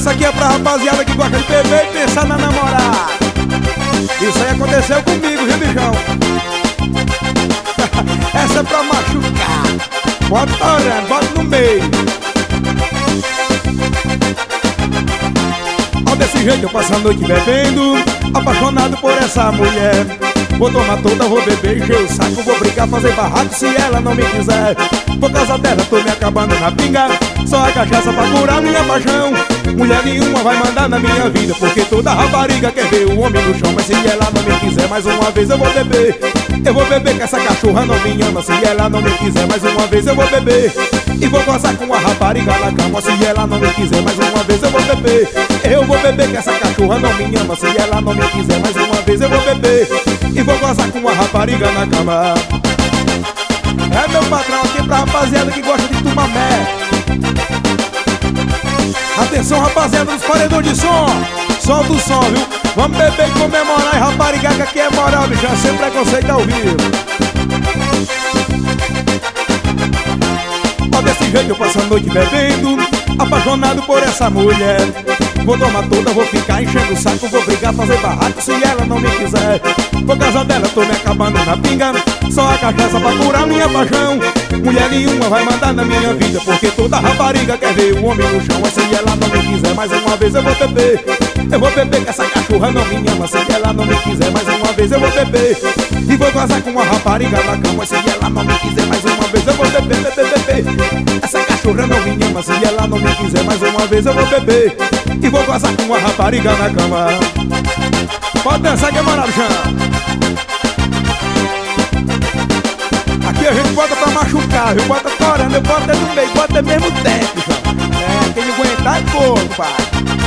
Essa aqui é pra rapaziada que gosta de beber e pensar na namorada. Isso aí aconteceu comigo, viu, bichão? Essa é pra machucar. Bota orando, bota no meio. Ó, desse jeito eu passo a noite bebendo, apaixonado por essa mulher. Vou tomar toda, vou beber, encher o saco, vou brigar, fazer barraco se ela não me quiser. Por causa dela tô me acabando na pinga, só a cachaça pra curar minha paixão. Mulher nenhuma vai mandar na minha vida, porque toda rapariga quer ver o homem no chão. Mas se ela não me quiser, mais uma vez eu vou beber. Eu vou beber que essa cachorra não me ama. Se ela não me quiser, mais uma vez eu vou beber. E vou gozar com a rapariga na cama. Se ela não me quiser, mais uma vez eu vou beber. Eu vou beber que essa cachorra não me ama. Se ela não me quiser, mais uma vez eu vou beber. E vou gozar com a rapariga na cama. É meu patrão aqui pra rapaziada que gosta de tomar mé. Atenção, rapaziada dos paredões de som. Solta o som, viu? Vamos beber e comemorar. E rapariga que aqui é moral, bicho, sem preconceito ao vivo. Ó, desse jeito eu passo a noite bebendo, apaixonado por essa mulher. Vou tomar toda, vou ficar enchendo o saco, vou brigar, fazer barraco se ela não me quiser. Por causa dela tô me acabando na pinga, só a cachaça pra curar minha paixão. Mulher nenhuma vai mandar na minha vida, porque toda rapariga quer ver o homem no chão. Mas se ela não me quiser, mais uma vez eu vou beber. Eu vou beber que essa cachorra não me ama. Se ela não me quiser, mais uma vez eu vou beber. E vou gozar com a rapariga na cama. Se ela não me quiser, mais uma vez eu vou beber, beber. Essa cachorra não me ama. Se ela não me quiser, mais uma vez eu vou beber. E vou gozar com a rapariga na cama. Pode dançar que é maravilha. Aqui a gente bota pra machucar, viu? Bota torando, eu boto é no meio, bota é mesmo tempo, João. É, quem não aguentar é pouco, pai.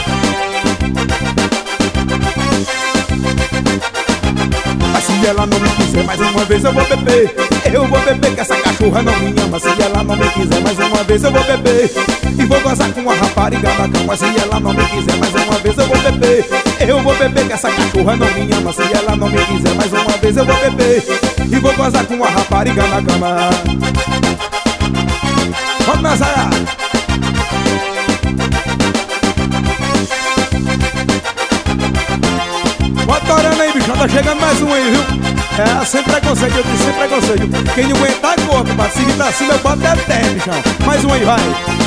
Mas se ela não me quiser, mais uma vez eu vou beber. Eu vou beber que essa cachorra não me ama. Se ela não me quiser, mais uma vez eu vou beber. E vou gozar com a rapariga na cama. Se ela não me quiser, mais uma vez eu vou beber. Eu vou beber que essa cachorra não me ama. Se ela não me quiser, mais uma vez eu vou beber. E vou gozar com a rapariga na cama. Vamos dançar. Bota orando aí, bicho, tá chegando mais um aí, viu? É, sem preconceito, eu disse sem preconceito. Quem não aguentar é corpo, mas se vir pra cima eu boto até, bichão. Mais um aí, vai.